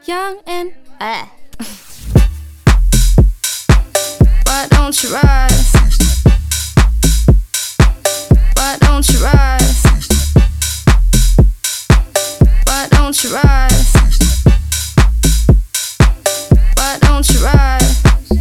young and Why don't you rise? Why don't you rise? Why don't you rise? Why don't you rise?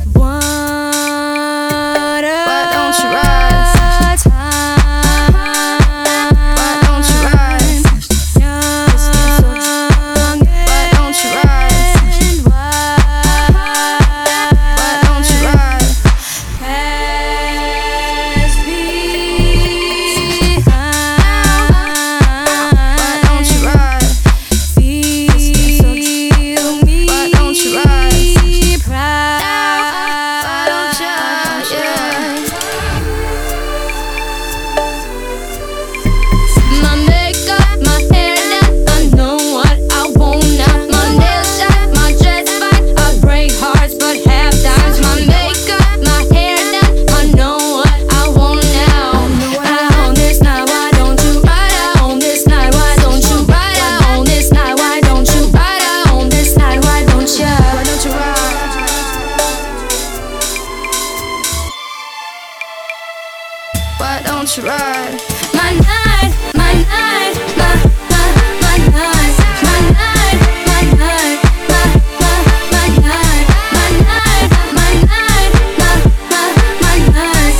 Why don't you ride? My night, my night, my night, my night, my night, my night, my night, my night, my night, my night,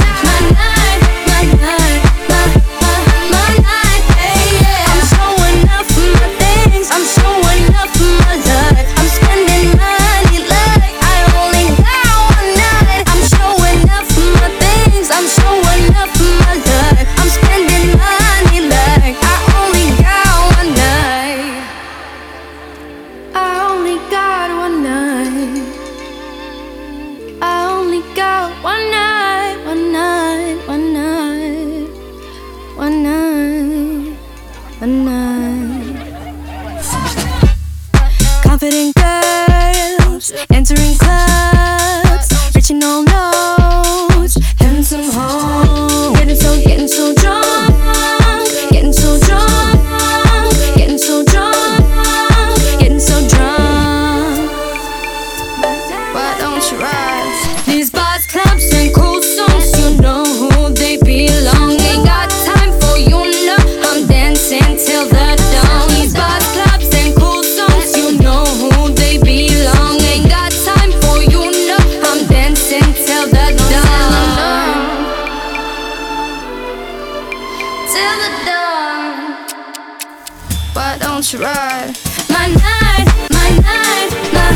my night, hey yeah. I'm showing up for my things, I'm showing up for my life. I'm spending money like I only got one night. I'm showing up for my things, I'm showing up for my life. I'm spending money like I only got one night. I only got one night. I only got one night, one night, one night, one night, one night. Confident girls entering clubs, reaching all notes, having some home, getting so drunk, getting so drunk, getting so drunk, getting so drunk. Why don't you rise? These bars, clubs, and cool songs, you know who they belong. Ain't got time for you, no. I'm dancing till the dawn. These bars, clubs, and cool songs, you know who they belong. Ain't got time for you, no. I'm dancing till the dawn. Till the dawn. Why don't you ride? My night, my night, my